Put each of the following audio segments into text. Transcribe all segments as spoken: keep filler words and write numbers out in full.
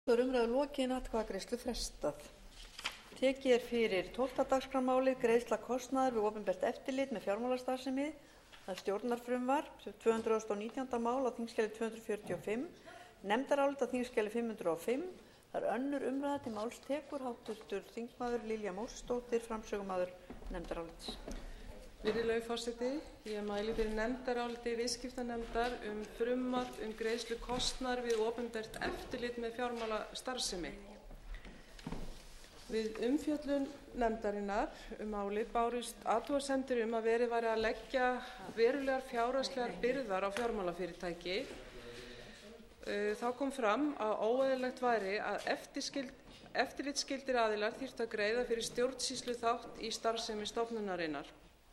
umræðu lokinni atkvæðagreiðslu frestað. Tekið er fyrir tólfta dagskrármálið greiðsla kostnaðar við opinbert eftirlit með fjármálastarfsemi. Það er stjórnarfrumvarp, tvö hundruð og nítjánda mál á þingskjali tvö hundruð fjörutíu og fimm, nefndarálit á þingskjali fimm hundruð og fimm. Það er önnur umræða. Til máls tekur háttvirtur þingmaður Lilja Mósesdóttir, framsögumaður nefndarálits. Virðulegi forseti, ég mæli fyrir nefndaráliti viðskiptanefndar um frumvarp um greiðslu kostnaðar við opinbert eftirlit með fjármálastarfsemi. Við umfjöllun nefndarinnar um málið bárust athugasemdir um að verið væri að leggja verulegar fjárhagslegar byrðar á fjármálafyrirtæki. Þá kom fram að óeðlilegt væri að eftirlitsskyldir aðilar þyrftu að greiða fyrir stjórnsýsluþátt í starfsemi stofnunarinnar.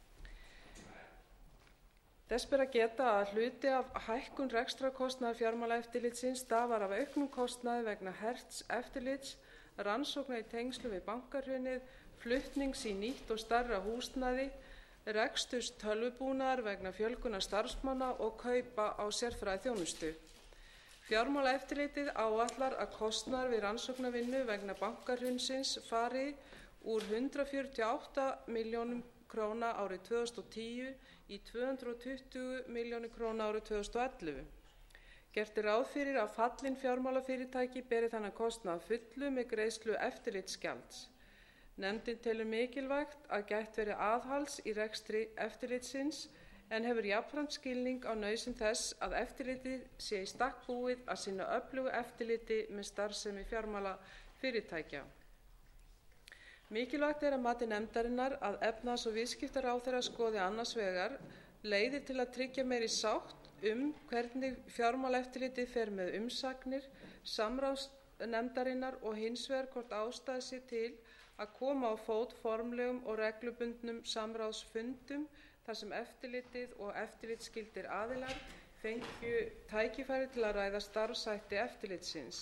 Þess ber að geta að hluti af hækkun rekstrarkostnaðar fjármálaeftirlitsins stafar af auknum kostnaði vegna herts eftirlits, rannsókna í tengslum við bankahrunið, flutnings í nýtt og stærra húsnæði, reksturs tölvubúnaðar vegna fjölgunar starfsmanna og kaupa á sérfræðiþjónustu. Fjármálaeftirlitið áætlar að kostnaður við rannsóknarvinnu vegna bankahrunsins fari úr hundrað fjörutíu og átta milljónum króna árið tvö þúsund og tíu í tvö hundruð og tuttugu milljónir króna árið tvö þúsund og ellefu. Gert er ráð fyrir að fallin fjármálafyrirtæki beri þennan kostnað að fullu með greiðslu eftirlitsgjalds. Nefndin telur mikilvægt að gætt verði aðhalds í rekstri eftirlitsins en hefur jafnframt skilning á nauðsyn þess að eftirlitið sé í stakk búið að sinna öflugu eftirliti með starfsemi fjármálafyrirtækja. Mikilvægt er að mati nefndarinnar að efnahags- og viðskiptaráðherra skoði annars vegar leiðir til að tryggja meiri sátt um hvernig fjármálaeftirlitið fer með umsagnir samráðsnefndarinnar og hins vegar hvort ástæða sé til að koma á fót formlegum og reglubundnum samráðsfundum þar sem eftirlitið og eftirlitsskyldir aðilar fengju tækifæri til að ræða starfshætti eftirlitsins.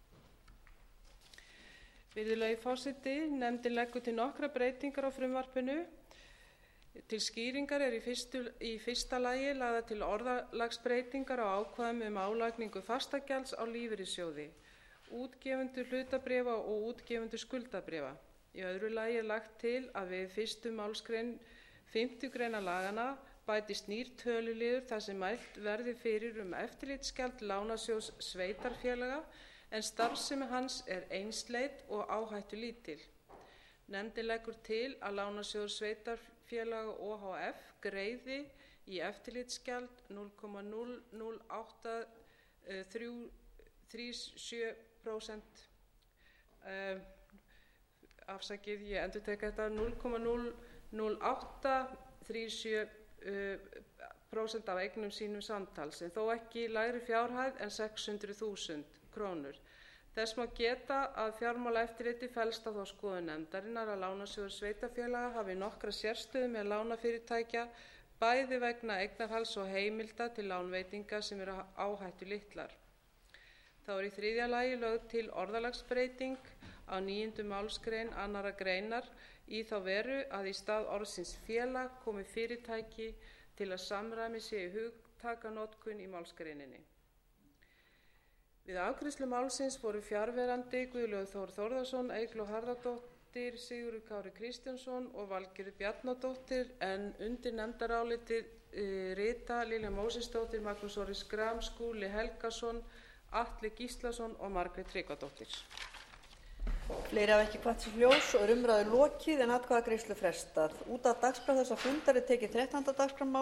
Virðulegi forseti, nefndin leggur til nokkrar breytingar á frumvarpinu. Til skýringar er í, fyrstu, í fyrsta lagi lagðar til orðalagsbreytingar á ákvæðum um álagningu fastagjalds á lífeyrissjóði, útgefendur hlutabréfa og útgefendur skuldabréfa. Í öðru lagi er lagt til að við fyrstu málsgrein fimmtu greinar laganna bætist nýr töluliður þar sem mælt verði fyrir um eftirlitsgjald lánasjóðs sveitarfélaga en starfsemi hans er einsleit og áhættulítil. Nefndin leggur til að lánasjóður sveitarfélaga O H F greiði í eftirlitsgjald núll komma núll núll átta þrjú sjö prósent uh, afsakið, ég endurtek þetta núll komma núll núll átta þrjú sjö prósent af eignum sínum samtals, en þó ekki lægri fjárhæð en sex hundruð þúsund krónur. Þess má geta að fjármálaeftirlitið fellst á þá skoðun nefndarinnar að lánasjóður sveitarfélaga hafi nokkra sérstöðu með lánafyrirtækja bæði vegna eignarhalds og heimilda til lánveitinga sem eru áhættulitlar. Þá er í þriðja lagi lögð til orðalagsbreyting á níundu málsgrein annarrar greinar í þá veru að í stað orðsins félag komi fyrirtæki til að samræmi sé í hugtakanotkun í málsgreininni. Við afgreiðslu málsins voru fjarverandi Guðlaugur Þór Þórðarson, Eygló Harðardóttir, Sigurður Kári Kristjánsson og Valgerður Bjarnadóttir, en undir nefndarálitið e, rita Lilja Mósesdóttir, Magnús Orri Schram, Skúli Helgason, Atli Gíslason og Margrét Tryggvadóttir. Fleiri hafa ekki kvatt sér hljóðs og er umræðu lokið en atkvæðagreiðslu frestað. Út af dagskrá þessa fundar er tekið þrettánda dagskrármál